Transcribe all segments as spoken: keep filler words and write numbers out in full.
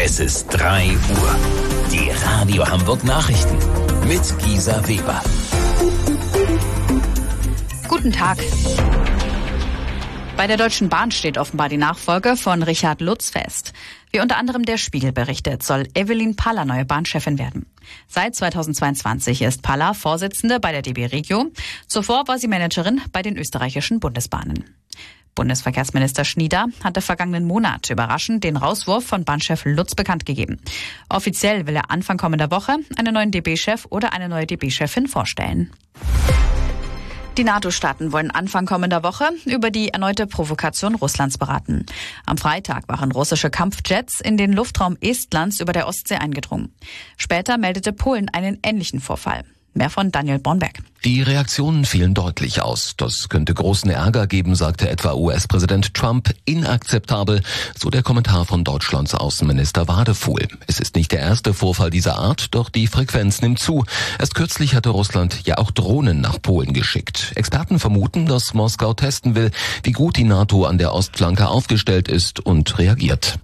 Es ist drei Uhr. Die Radio Hamburg Nachrichten mit Gisa Weber. Guten Tag. Bei der Deutschen Bahn steht offenbar die Nachfolge von Richard Lutz fest. Wie unter anderem der Spiegel berichtet, soll Evelyn Paller neue Bahnchefin werden. Seit zweitausendzweiundzwanzig ist Paller Vorsitzende bei der D B Regio. Zuvor war sie Managerin bei den österreichischen Bundesbahnen. Bundesverkehrsminister Schnieder hatte vergangenen Monat überraschend den Rauswurf von Bahnchef Lutz bekannt gegeben. Offiziell will er Anfang kommender Woche einen neuen D B-Chef oder eine neue D B-Chefin vorstellen. Die NATO-Staaten wollen Anfang kommender Woche über die erneute Provokation Russlands beraten. Am Freitag waren russische Kampfjets in den Luftraum Estlands über der Ostsee eingedrungen. Später meldete Polen einen ähnlichen Vorfall. Mehr von Daniel Bornberg. Die Reaktionen fielen deutlich aus. Das könnte großen Ärger geben, sagte etwa U S-Präsident Trump. Inakzeptabel, so der Kommentar von Deutschlands Außenminister Wadefuhl. Es ist nicht der erste Vorfall dieser Art, doch die Frequenz nimmt zu. Erst kürzlich hatte Russland ja auch Drohnen nach Polen geschickt. Experten vermuten, dass Moskau testen will, wie gut die NATO an der Ostflanke aufgestellt ist und reagiert.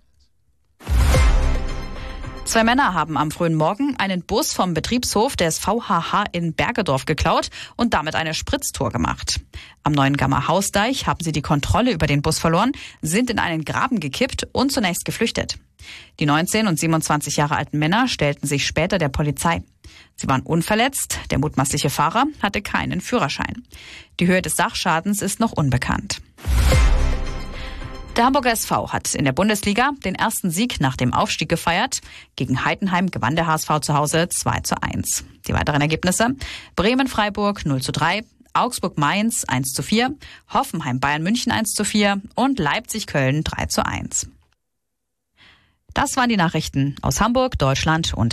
Zwei Männer haben am frühen Morgen einen Bus vom Betriebshof des V H H in Bergedorf geklaut und damit eine Spritztour gemacht. Am Neuengammer Hausdeich haben sie die Kontrolle über den Bus verloren, sind in einen Graben gekippt und zunächst geflüchtet. Die neunzehn und siebenundzwanzig Jahre alten Männer stellten sich später der Polizei. Sie waren unverletzt, der mutmaßliche Fahrer hatte keinen Führerschein. Die Höhe des Sachschadens ist noch unbekannt. Der Hamburger S V hat in der Bundesliga den ersten Sieg nach dem Aufstieg gefeiert. Gegen Heidenheim gewann der H S V zu Hause zwei zu eins. Die weiteren Ergebnisse: Bremen-Freiburg null zu drei, Augsburg-Mainz eins zu vier, Hoffenheim-Bayern-München eins zu vier und Leipzig-Köln drei zu eins. Das waren die Nachrichten aus Hamburg, Deutschland und